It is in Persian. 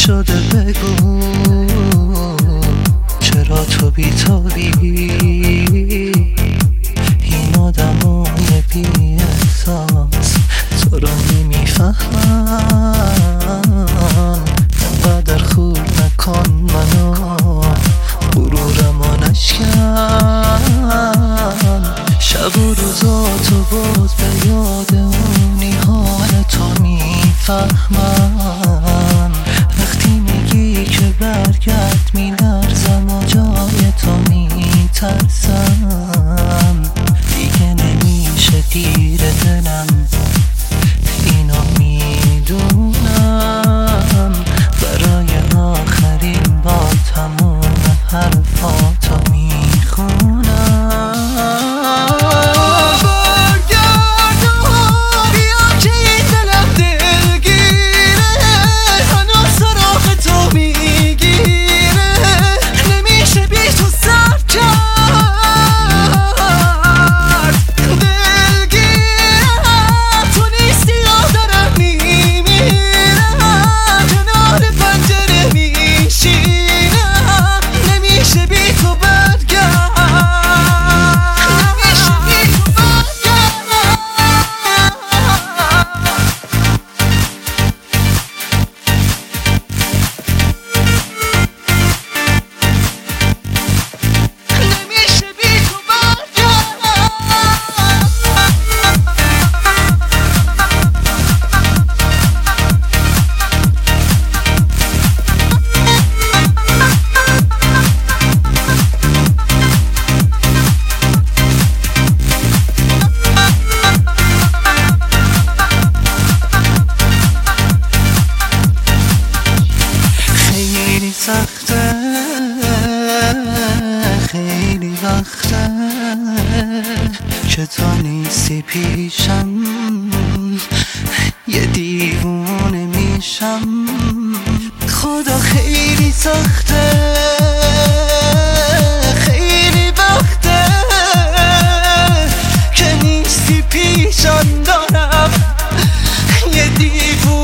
شده بگو چرا تو بی‌تابی؟ این آدمای بی احساس تو رو نمیفهمن. انقدر خور نکن منو، غرورمو نشکن. شب و روزاتو باز به یاد اونی حال تو میفهمن. وقتی میگی که برگرد میلرزم و جای تو میترسم. دیگه نمیشه دیر دلم، اینو میدونم. برای آخرین بار تموم حرفاتو میخونم. سخته، خیلی وقته که تو نیستی پیشم. یه دیوونه میشم. خدا خیلی سخته، خیلی وقته که نیستی پیشم. دارم یه دیوونه